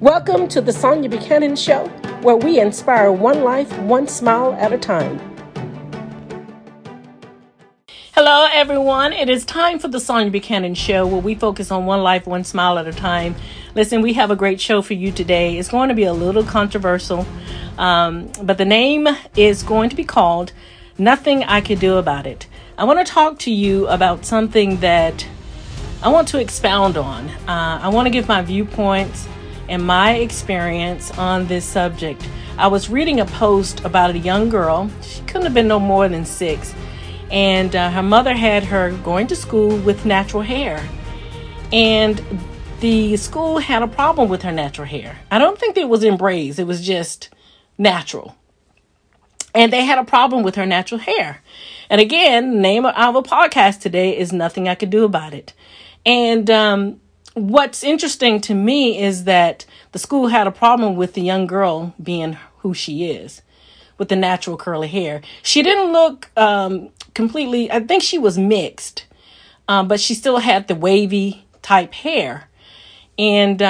Welcome to the Sonia Buchanan Show, where we inspire one life, one smile at a time. Hello, everyone. It is time for the Sonia Buchanan Show, where we focus on one life, one smile at a time. Listen, we have a great show for you today. It's going to be a little controversial, but the name is going to be called Nothing I Could Do About It. I want to talk to you about something that I want to expound on. I want to give my viewpoints and my experience on this subject. I was reading a post about a young girl. She couldn't have been no more than 6. And her mother had her going to school with natural hair. And the school had a problem with her natural hair. I don't think it was in braids. It was just natural. And they had a problem with her natural hair. And again, the name of our podcast today is Nothing I Could Do About It. And what's interesting to me is that the school had a problem with the young girl being who she is, with the natural curly hair. She didn't look completely, I think she was mixed, but she still had the wavy type hair. And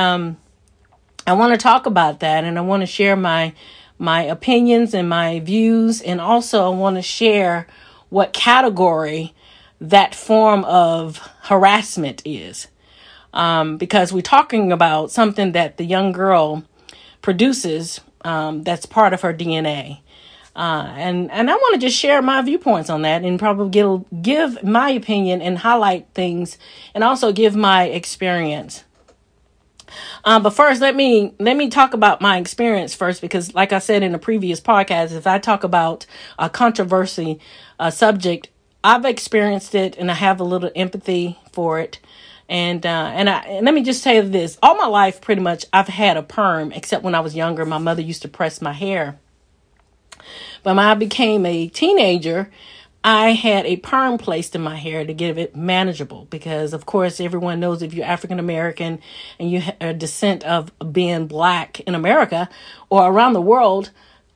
I want to talk about that, and I want to share my opinions and my views, and also I want to share what category that form of harassment is. Because we're talking about something that the young girl produces that's part of her DNA. And I want to just share my viewpoints on that and probably give my opinion and highlight things and also give my experience. But first, let me talk about my experience first, because like I said in the previous podcast, if I talk about a controversy subject, I've experienced it and I have a little empathy for it. And let me just say this. All my life, pretty much, I've had a perm, except when I was younger. My mother used to press my hair. But when I became a teenager, I had a perm placed in my hair to give it manageable. Because, of course, everyone knows if you're African American and you have a descent of being black in America or around the world,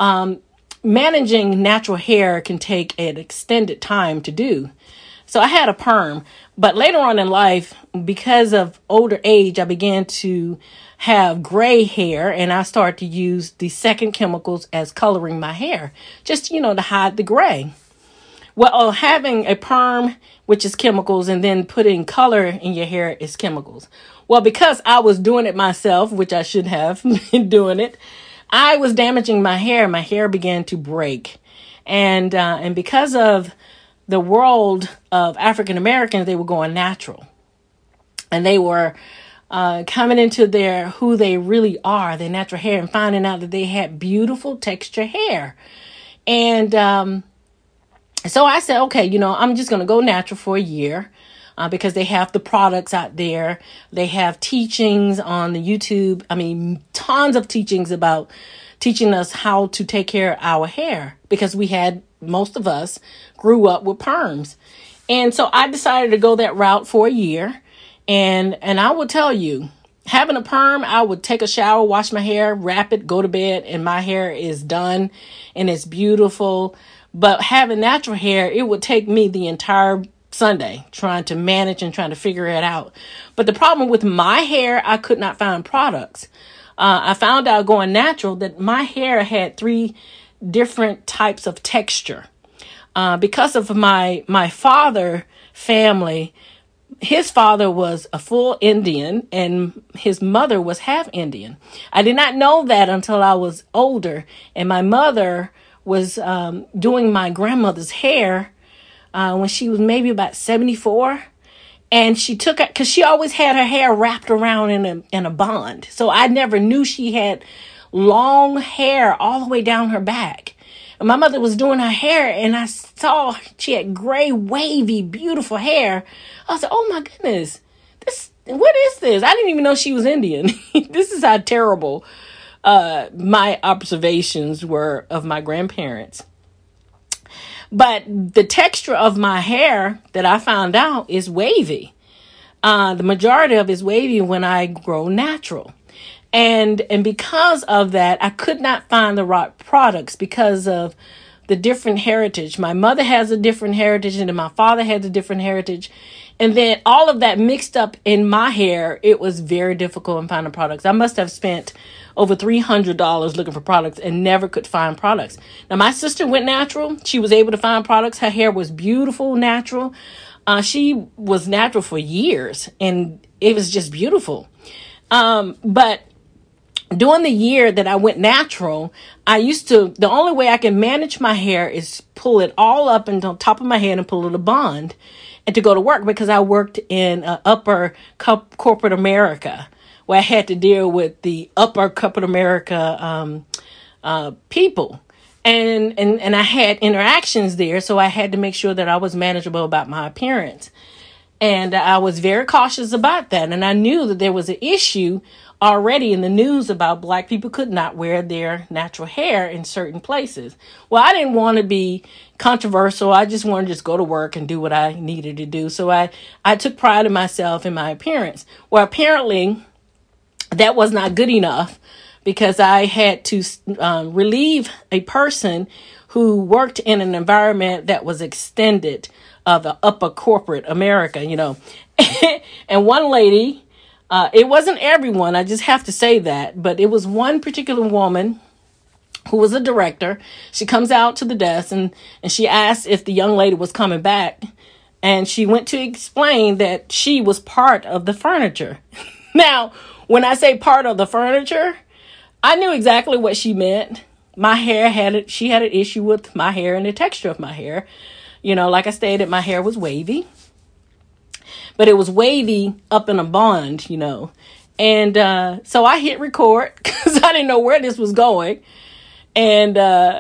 managing natural hair can take an extended time to do. So I had a perm, but later on in life, because of older age, I began to have gray hair, and I started to use the second chemicals as coloring my hair, just, to hide the gray. Well, having a perm, which is chemicals, and then putting color in your hair is chemicals. Well, because I was doing it myself, which I should have been doing it, I was damaging my hair. My hair began to break. And because of the world of African Americans, they were going natural, and they were coming into who they really are, their natural hair, and finding out that they had beautiful texture hair. And so I said, okay, I'm just going to go natural for a year because they have the products out there. They have teachings on the YouTube. I mean, tons of teachings about teaching us how to take care of our hair, because most of us grew up with perms. And so I decided to go that route for a year. And I will tell you, having a perm, I would take a shower, wash my hair, wrap it, go to bed, and my hair is done and it's beautiful. But having natural hair, it would take me the entire Sunday trying to manage and trying to figure it out. But the problem with my hair, I could not find products. I found out going natural that my hair had 3 different types of texture. Because of my father family, his father was a full Indian and his mother was half Indian. I did not know that until I was older, and my mother was doing my grandmother's hair when she was maybe about 74. And she took it because she always had her hair wrapped around in a bond. So I never knew she had long hair all the way down her back. And my mother was doing her hair, and I saw she had gray, wavy, beautiful hair. I was like, oh my goodness, what is this? I didn't even know she was Indian. This is how terrible my observations were of my grandparents. But the texture of my hair that I found out is wavy. The majority of it is wavy when I grow natural. And because of that, I could not find the right products because of the different heritage. My mother has a different heritage, and my father has a different heritage. And then all of that mixed up in my hair, it was very difficult in finding products. I must have spent over $300 looking for products and never could find products. Now, my sister went natural. She was able to find products. Her hair was beautiful, natural. She was natural for years, and it was just beautiful. But during the year that I went natural, the only way I can manage my hair is pull it all up and on top of my head and pull it a bond and to go to work, because I worked in upper corporate America, where I had to deal with the upper corporate America people. And I had interactions there, so I had to make sure that I was manageable about my appearance. And I was very cautious about that. And I knew that there was an issue already in the news about Black people could not wear their natural hair in certain places. Well, I didn't want to be controversial. I just wanted to just go to work and do what I needed to do. So I took pride in myself and my appearance. Well, apparently that was not good enough, because I had to relieve a person who worked in an environment that was extended of the upper corporate America, And one lady, it wasn't everyone, I just have to say that, but it was one particular woman who was a director. She comes out to the desk and she asked if the young lady was coming back. And she went to explain that she was part of the furniture. Now, when I say part of the furniture, I knew exactly what she meant. She had an issue with my hair and the texture of my hair. Like I stated, my hair was wavy, but it was wavy up in a bond, And so I hit record because I didn't know where this was going. And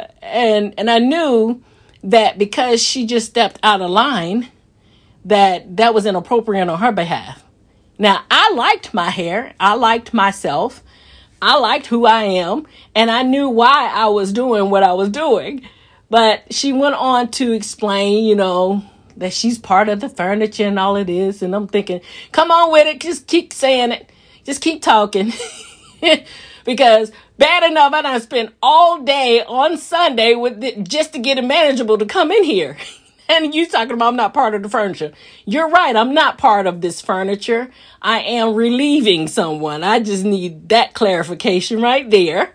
I knew that because she just stepped out of line, that was inappropriate on her behalf. Now, I liked my hair. I liked myself. I liked who I am. And I knew why I was doing what I was doing. But she went on to explain, that she's part of the furniture and all it is. And I'm thinking, come on with it. Just keep saying it. Just keep talking. Because bad enough, I done spent all day on Sunday just to get it manageable to come in here. And you talking about I'm not part of the furniture. You're right. I'm not part of this furniture. I am relieving someone. I just need that clarification right there.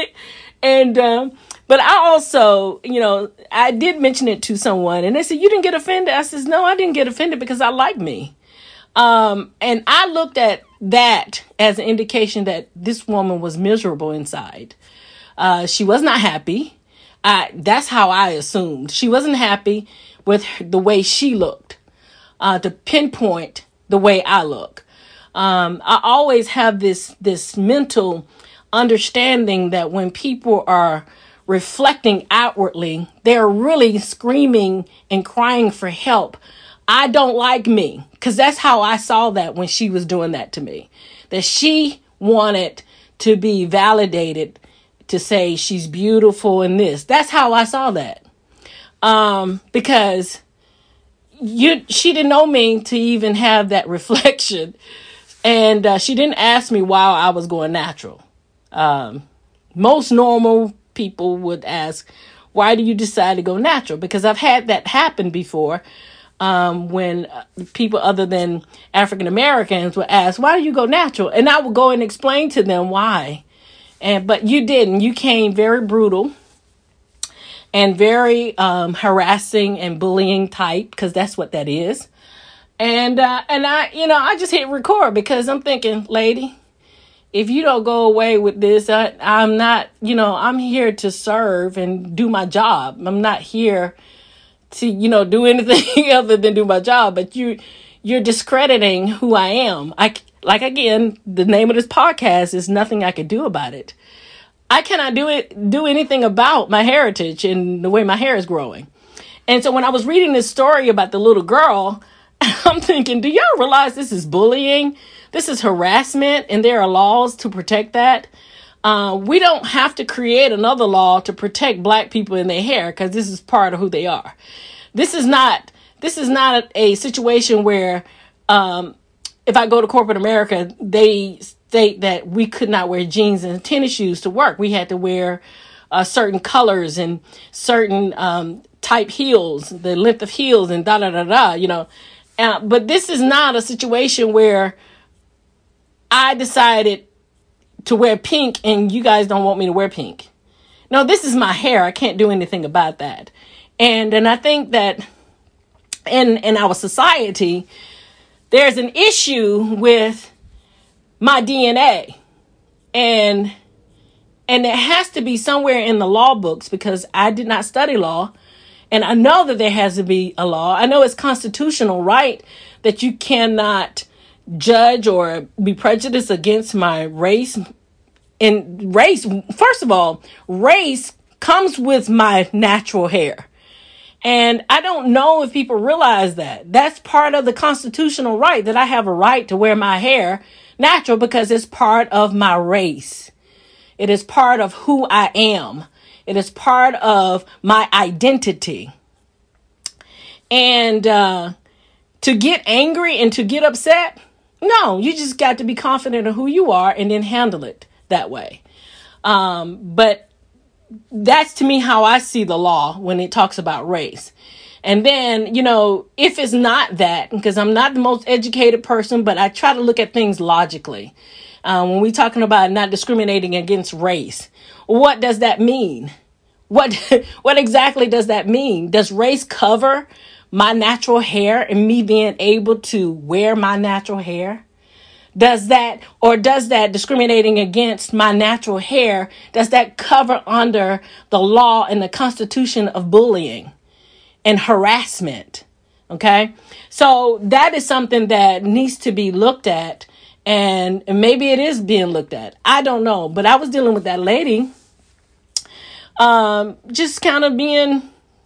But I also, I did mention it to someone and they said, you didn't get offended. I said, no, I didn't get offended because I like me. And I looked at that as an indication that this woman was miserable inside. She was not happy. That's how I assumed. She wasn't happy with the way she looked, to pinpoint the way I look. I always have this mental understanding that when people are reflecting outwardly, they're really screaming and crying for help. I don't like me, because that's how I saw that when she was doing that to me, that she wanted to be validated, to say she's beautiful and this. That's how I saw that. Because she didn't know me to even have that reflection. And she didn't ask me why I was going natural. Most normal people would ask, why do you decide to go natural? Because I've had that happen before. When people other than African Americans would ask, why do you go natural? And I would go and explain to them why. But you didn't. You came very brutal and very harassing and bullying type, because that's what that is. And I just hit record because I'm thinking, lady, if you don't go away with this, I'm not, I'm here to serve and do my job. I'm not here to, do anything other than do my job. But you're discrediting who I am. Again, the name of this podcast is Nothing I Could Do About It. I cannot do anything about my heritage and the way my hair is growing. And so when I was reading this story about the little girl, I'm thinking, do y'all realize this is bullying? This is harassment, and there are laws to protect that. We don't have to create another law to protect Black people in their hair, because this is part of who they are. This is not a situation where if I go to corporate America, they state that we could not wear jeans and tennis shoes to work. We had to wear certain colors and certain type heels, the length of heels and But this is not a situation where I decided to wear pink and you guys don't want me to wear pink. No, this is my hair. I can't do anything about that. And I think that in our society, there's an issue with my DNA. And it has to be somewhere in the law books, because I did not study law. And I know that there has to be a law. I know it's constitutional right that you cannot judge or be prejudiced against my race. And race, first of all, race comes with my natural hair. And I don't know if people realize that. That's part of the constitutional right, that I have a right to wear my hair natural because it's part of my race. It is part of who I am. It is part of my identity. And to get angry and to get upset, no, you just got to be confident of who you are and then handle it that way. But that's to me how I see the law when it talks about race. And then, if it's not that, because I'm not the most educated person, but I try to look at things logically. When we're talking about not discriminating against race, what does that mean? What exactly does that mean? Does race cover my natural hair and me being able to wear my natural hair? Does that discriminating against my natural hair, does that cover under the law and the Constitution of bullying and harassment? Okay. So that is something that needs to be looked at, and maybe it is being looked at. I don't know, but I was dealing with that lady, just kind of being,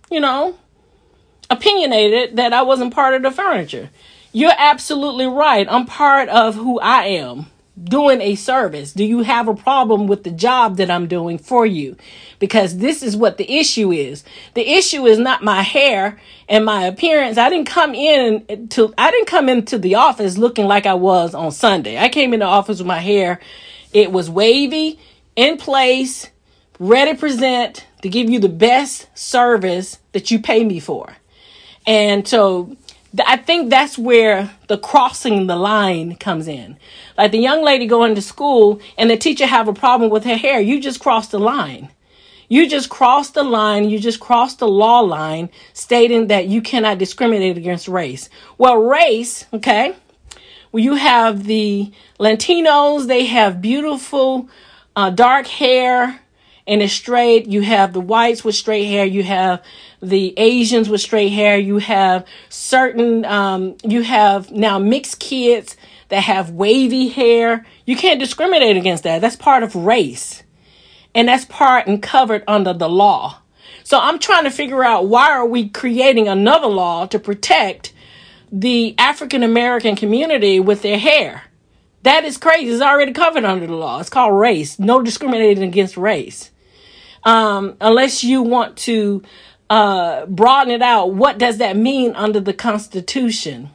opinionated that I wasn't part of the furniture. You're absolutely right. I'm part of who I am, doing a service. Do you have a problem with the job that I'm doing for you? Because this is what the issue is. The issue is not my hair and my appearance. I didn't come into the office looking like I was on Sunday. I came in the office with my hair. It was wavy, in place, ready to present, to give you the best service that you pay me for. And so I think that's where the crossing the line comes in. Like the young lady going to school and the teacher have a problem with her hair. You just crossed the line. You just crossed the line. You just crossed the law line stating that you cannot discriminate against race. Well, race, okay. Well, you have the Latinos. They have beautiful dark hair and it's straight. You have the whites with straight hair. You have the Asians with straight hair. You have you have now mixed kids that have wavy hair. You can't discriminate against that. That's part of race. And that's part and covered under the law. So I'm trying to figure out, why are we creating another law to protect the African American community with their hair? That is crazy. It's already covered under the law. It's called race. No discriminating against race. Unless you want to broaden it out, what does that mean under the Constitution?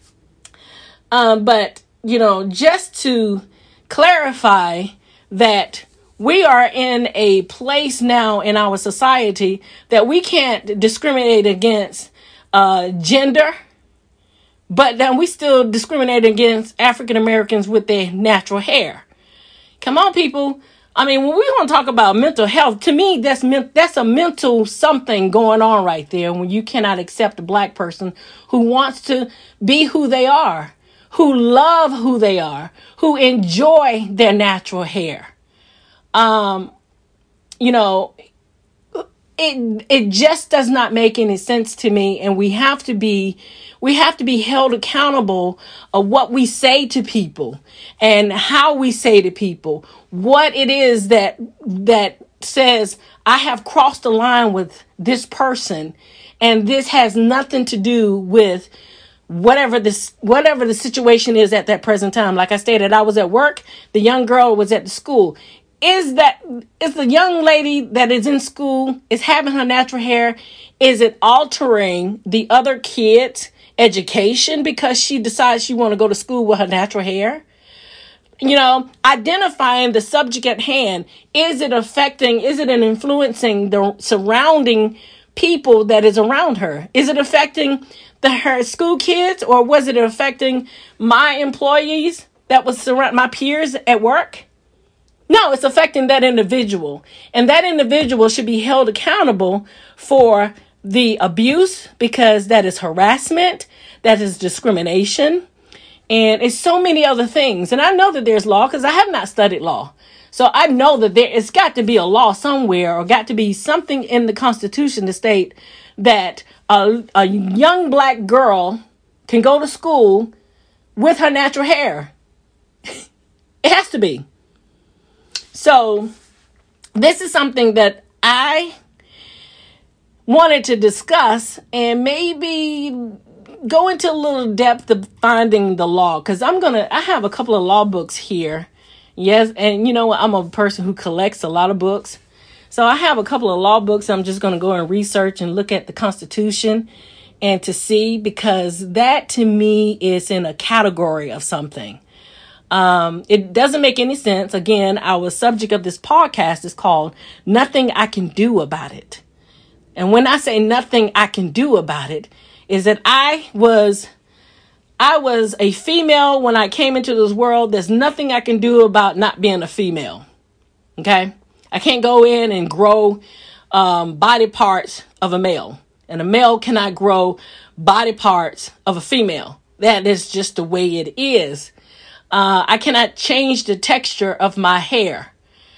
But, just to clarify that we are in a place now in our society that we can't discriminate against gender, but then we still discriminate against African Americans with their natural hair. Come on, people. I mean, when we want to talk about mental health, to me, that's a mental something going on right there, when you cannot accept a black person who wants to be who they are, who love who they are, who enjoy their natural hair. It just does not make any sense to me. And we have to be held accountable of what we say to people and how we say to people, what it is that says, I have crossed the line with this person, and this has nothing to do with whatever the situation is at that present time. Like I stated, I was at work. The young girl was at the school. Is the young lady that is in school, is having her natural hair, is it altering the other kids' education because she decides she want to go to school with her natural hair? Identifying the subject at hand. Is it influencing the surrounding people that is around her? Is it affecting her school kids, or was it affecting my employees that was surround my peers at work? No, it's affecting that individual. And that individual should be held accountable for the abuse, because that is harassment, that is discrimination, and it's so many other things. And I know that there's law because I have not studied law. So I know that it's got to be a law somewhere, or got to be something in the Constitution to state that a young black girl can go to school with her natural hair. It has to be. So this is something that I wanted to discuss and maybe go into a little depth of finding the law, because I have a couple of law books here. Yes. And you know what? I'm a person who collects a lot of books. So I have a couple of law books. I'm just going to go and research and look at the Constitution and to see, because that to me is in a category of something. It doesn't make any sense. Again, our subject of this podcast is called Nothing I Can Do About It. And when I say nothing I can do about it, is that I was a female when I came into this world. There's nothing I can do about not being a female. Okay? I can't go in and grow body parts of a male. And a male cannot grow body parts of a female. That is just the way it is. I cannot change the texture of my hair.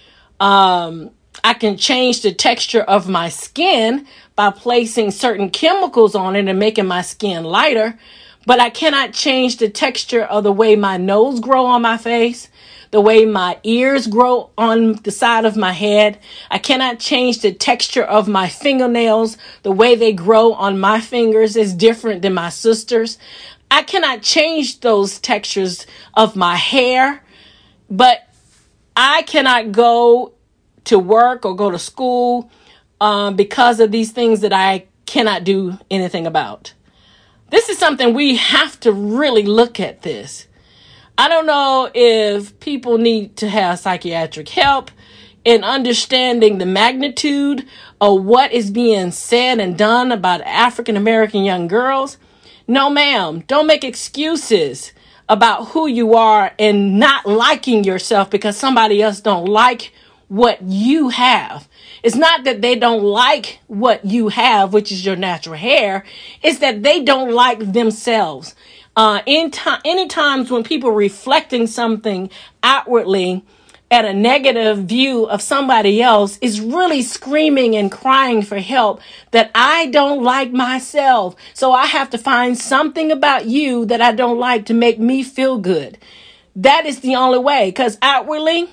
I can change the texture of my skin by placing certain chemicals on it and making my skin lighter. But I cannot change the texture of the way my nose grow on my face, the way my ears grow on the side of my head. I cannot change the texture of my fingernails. The way they grow on my fingers is different than my sister's. I cannot change those textures of my hair, but I cannot go to work or go to school because of these things that I cannot do anything about. This is something we have to really look at this. I don't know if people need to have psychiatric help in understanding the magnitude of what is being said and done about African American young girls. No, ma'am, don't make excuses about who you are and not liking yourself because somebody else don't like what you have. It's not that they don't like what you have, which is your natural hair. It's that they don't like themselves. Any times when people reflecting something outwardly at a negative view of somebody else is really screaming and crying for help, that I don't like myself. So I have to find something about you that I don't like to make me feel good. That is the only way, because outwardly,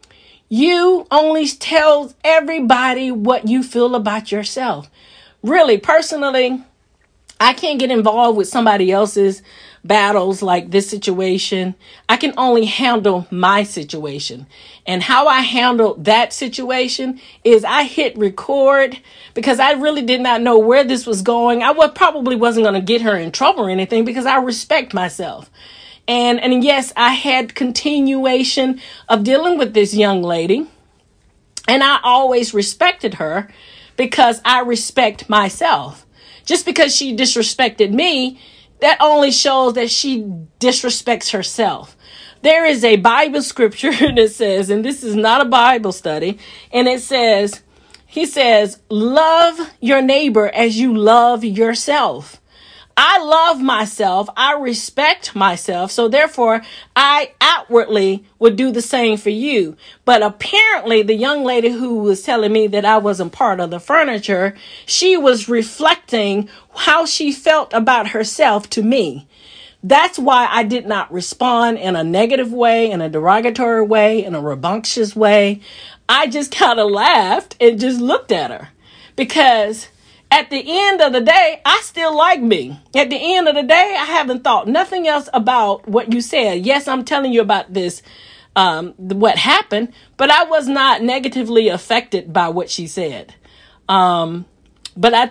you only tell everybody what you feel about yourself. Really, personally, I can't get involved with somebody else's battles like this situation. I can only handle my situation. And how I handled that situation is I hit record because I really did not know where this was going. I probably wasn't going to get her in trouble or anything because I respect myself. And yes, I had continuation of dealing with this young lady. And I always respected her because I respect myself. Just because she disrespected me, that only shows that she disrespects herself. There is a Bible scripture that says, and this is not a Bible study, and it says, he says, love your neighbor as you love yourself. I love myself. I respect myself. So therefore, I outwardly would do the same for you. But apparently, the young lady who was telling me that I wasn't part of the furniture, she was reflecting how she felt about herself to me. That's why I did not respond in a negative way, in a derogatory way, in a rambunctious way. I just kind of laughed and just looked at her because at the end of the day, I still like me. At the end of the day, I haven't thought nothing else about what you said. Yes, I'm telling you about this, what happened, but I was not negatively affected by what she said. But I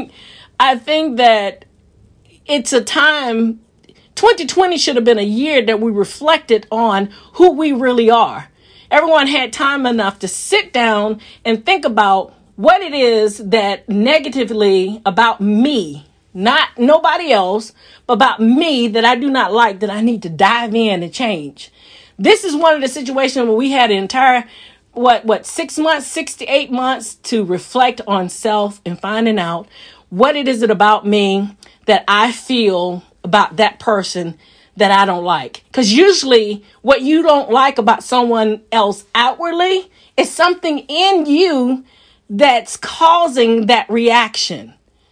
think that it's a time, 2020 should have been a year that we reflected on who we really are. Everyone had time enough to sit down and think about what it is that negatively about me, not nobody else, but about me that I do not like, that I need to dive in and change. This is one of the situations where we had an entire, 6 months, 6 to 8 months to reflect on self and finding out what it is about me that I feel about that person that I don't like. Because usually what you don't like about someone else outwardly is something in you that's causing that reaction.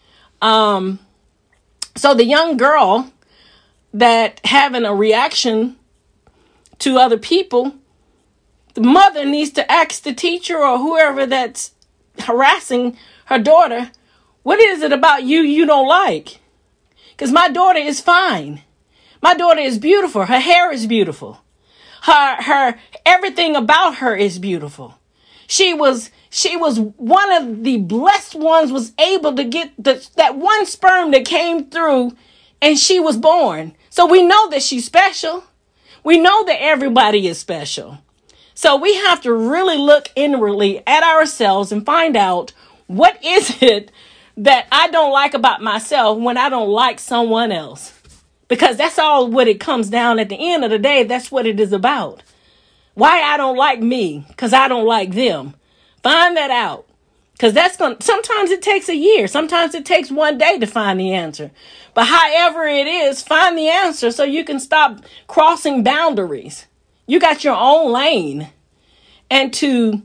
So the young girl that having a reaction to other people, the mother needs to ask the teacher or whoever that's harassing her daughter, what is it about you don't like? Because my daughter is fine. My daughter is beautiful. Her hair is beautiful. Her everything about her is beautiful. She was one of the blessed ones, was able to get that one sperm that came through, and she was born. So we know that she's special. We know that everybody is special. So we have to really look inwardly at ourselves and find out, what is it that I don't like about myself when I don't like someone else? Because that's all what it comes down at the end of the day. That's what it is about. Why I don't like me? Because I don't like them. Find that out. Because sometimes it takes a year. Sometimes it takes one day to find the answer. But however it is, find the answer so you can stop crossing boundaries. You got your own lane. And to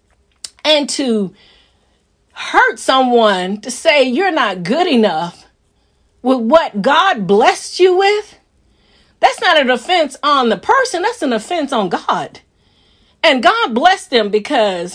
hurt someone, to say you're not good enough with what God blessed you with, that's not an offense on the person. That's an offense on God. And God blessed them because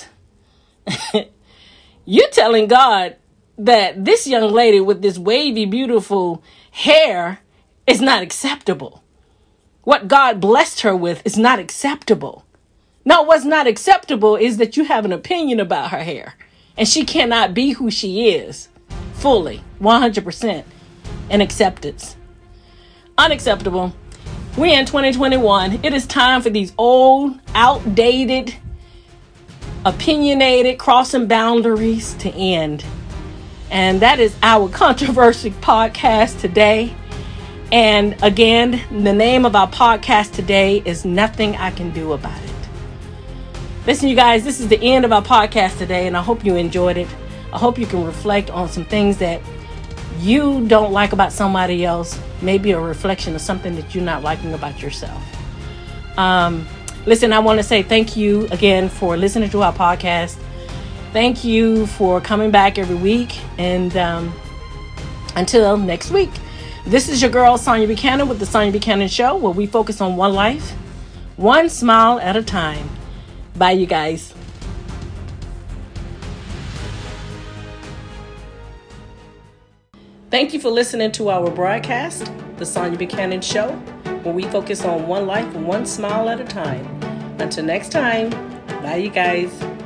you're telling God that this young lady with this wavy, beautiful hair is not acceptable. What God blessed her with is not acceptable. No, what's not acceptable is that you have an opinion about her hair. And she cannot be who she is fully, 100%. And acceptance. Unacceptable. We're in 2021. It is time for these old, outdated, opinionated, crossing boundaries to end. And that is our controversy podcast today. And again, the name of our podcast today is Nothing I Can Do About It. Listen, you guys, this is the end of our podcast today, and I hope you enjoyed it. I hope you can reflect on some things that you don't like about somebody else, maybe a reflection of something that you're not liking about yourself. Listen, I want to say thank you again for listening to our podcast. Thank you for coming back every week. And until next week, this is your girl, Sonia Buchanan, with the Sonia Buchanan Show, where we focus on one life, one smile at a time. Bye, you guys. Thank you for listening to our broadcast, The Sonia Buchanan Show, where we focus on one life, one smile at a time. Until next time, bye you guys.